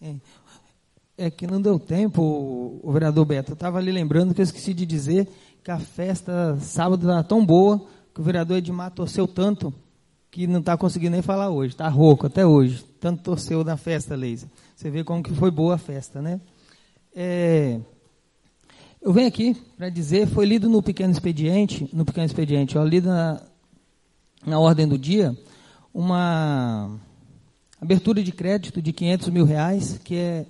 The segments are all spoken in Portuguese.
É que não deu tempo, o vereador Beto. Eu estava ali lembrando que eu esqueci de dizer que a festa sábado estava tão boa que o vereador Edmar torceu tanto que não está conseguindo nem falar hoje. Está rouco até hoje. Tanto torceu na festa, Leisa. Você vê como que foi boa a festa, né? Eu venho aqui para dizer, foi lido no pequeno expediente, lido na ordem do dia, uma abertura de crédito de R$500 mil, que é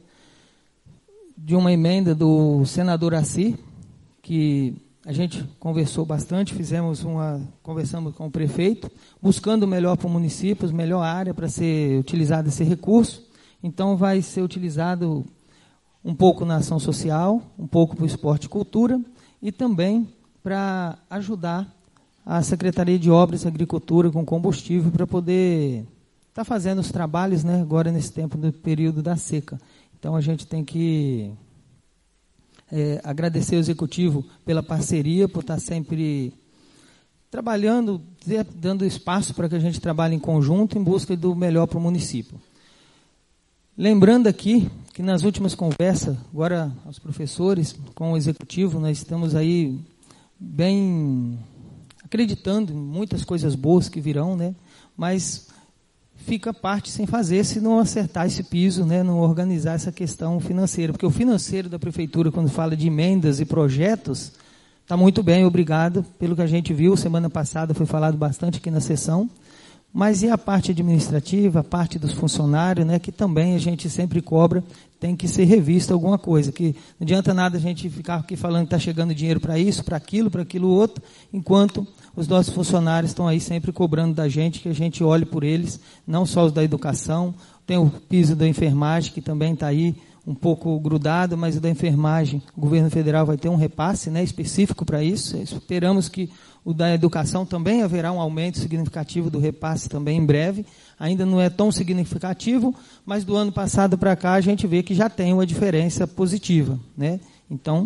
de uma emenda do senador Assi, que a gente conversou bastante, conversamos com o prefeito, buscando o melhor para o município, melhor área para ser utilizado esse recurso. Então, vai ser utilizado um pouco na ação social, um pouco para o esporte e cultura, e também para ajudar a Secretaria de Obras e Agricultura com combustível para poder estar fazendo os trabalhos, né, agora nesse tempo do período da seca. Então, a gente tem que agradecer ao Executivo pela parceria, por estar sempre trabalhando, dando espaço para que a gente trabalhe em conjunto em busca do melhor para o município. Lembrando aqui que nas últimas conversas, agora aos professores, com o Executivo, nós estamos aí bem acreditando em muitas coisas boas que virão, né? Mas fica parte sem fazer se não acertar esse piso, né, não organizar essa questão financeira. Porque o financeiro da prefeitura, quando fala de emendas e projetos, está muito bem, obrigado, pelo que a gente viu. Semana passada foi falado bastante aqui na sessão. Mas e a parte administrativa, a parte dos funcionários, né, que também a gente sempre cobra, tem que ser revista alguma coisa. Que não adianta nada a gente ficar aqui falando que está chegando dinheiro para isso, para aquilo outro, enquanto os nossos funcionários estão aí sempre cobrando da gente, que a gente olhe por eles, não só os da educação, tem o piso da enfermagem, que também está aí um pouco grudado, mas o da enfermagem, o governo federal vai ter um repasse, né, específico para isso. Esperamos que o da educação também haverá um aumento significativo do repasse também em breve. Ainda não é tão significativo, mas do ano passado para cá a gente vê que já tem uma diferença positiva, né? Então,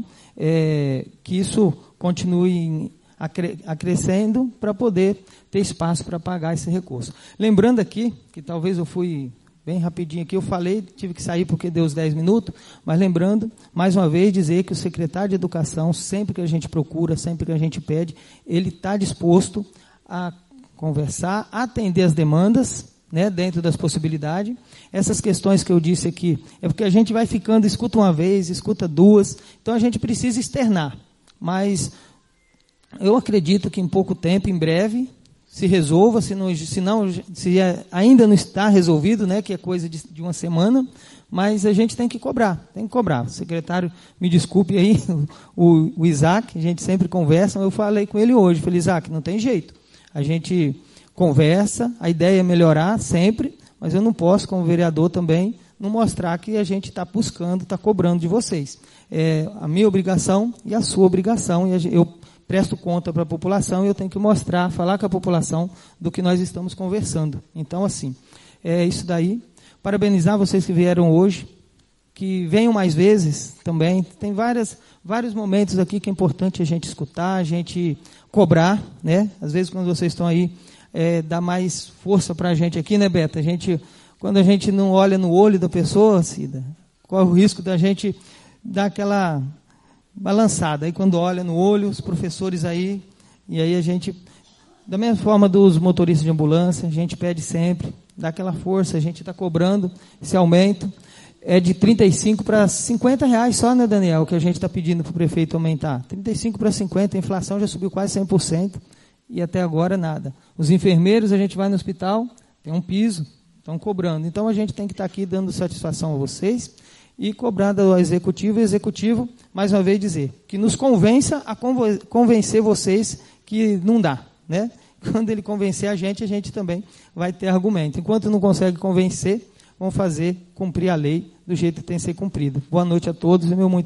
que isso continue acrescendo para poder ter espaço para pagar esse recurso. Lembrando aqui, que talvez eu fui bem rapidinho aqui, eu falei, tive que sair porque deu os 10 minutos, mas lembrando, mais uma vez, dizer que o secretário de Educação, sempre que a gente procura, sempre que a gente pede, ele está disposto a conversar, a atender as demandas, né, dentro das possibilidades. Essas questões que eu disse aqui, é porque a gente vai ficando, escuta uma vez, escuta duas, então a gente precisa externar, mas eu acredito que em pouco tempo, em breve, se resolva, se ainda não está resolvido, né, que é coisa de uma semana, mas a gente tem que cobrar. O secretário, me desculpe aí, o Isaac, a gente sempre conversa, eu falei com ele hoje, falei, Isaac, não tem jeito, a gente conversa, a ideia é melhorar sempre, mas eu não posso, como vereador também, não mostrar que a gente está buscando, está cobrando de vocês. É a minha obrigação e a sua obrigação, e eu presto conta para a população e eu tenho que mostrar, falar com a população do que nós estamos conversando. Então, assim, é isso daí. Parabenizar vocês que vieram hoje, que venham mais vezes também. Tem vários momentos aqui que é importante a gente escutar, a gente cobrar, né? Às vezes, quando vocês estão aí, dá mais força para a gente aqui, né, Beta? Quando a gente não olha no olho da pessoa, Cida, corre o risco da gente dar aquela balançada. Aí quando olha no olho, os professores aí, e aí a gente, da mesma forma dos motoristas de ambulância, a gente pede sempre, dá aquela força, a gente está cobrando esse aumento, é de 35 para 50 reais só, né, Daniel, que a gente está pedindo para o prefeito aumentar. 35 para 50, a inflação já subiu quase 100%, e até agora nada. Os enfermeiros, a gente vai no hospital, tem um piso, estão cobrando. Então a gente tem que estar aqui dando satisfação a vocês, e cobrar do executivo, mais uma vez dizer, que nos convença a convencer vocês que não dá, né? Quando ele convencer a gente também vai ter argumento. Enquanto não consegue convencer, vamos fazer cumprir a lei do jeito que tem que ser cumprida. Boa noite a todos e meu muito